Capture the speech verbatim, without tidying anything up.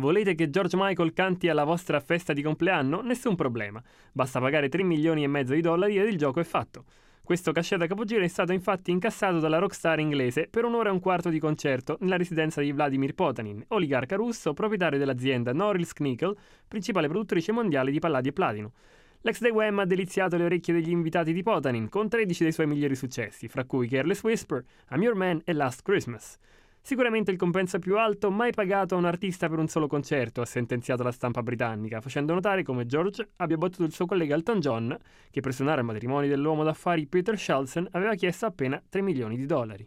Volete che George Michael canti alla vostra festa di compleanno? Nessun problema. Basta pagare tre milioni e mezzo di dollari ed il gioco è fatto. Questo cachet da capogiro è stato infatti incassato dalla rockstar inglese per un'ora e un quarto di concerto nella residenza di Vladimir Potanin, oligarca russo, proprietario dell'azienda Norilsk Nickel, principale produttrice mondiale di palladi e platino. L'ex The Wham ha deliziato le orecchie degli invitati di Potanin con tredici dei suoi migliori successi, fra cui Careless Whisper, I'm Your Man e Last Christmas. Sicuramente il compenso più alto mai pagato a un artista per un solo concerto, ha sentenziato la stampa britannica, facendo notare come George abbia battuto il suo collega Elton John, che per suonare al matrimonio dell'uomo d'affari Peter Shulson aveva chiesto appena tre milioni di dollari.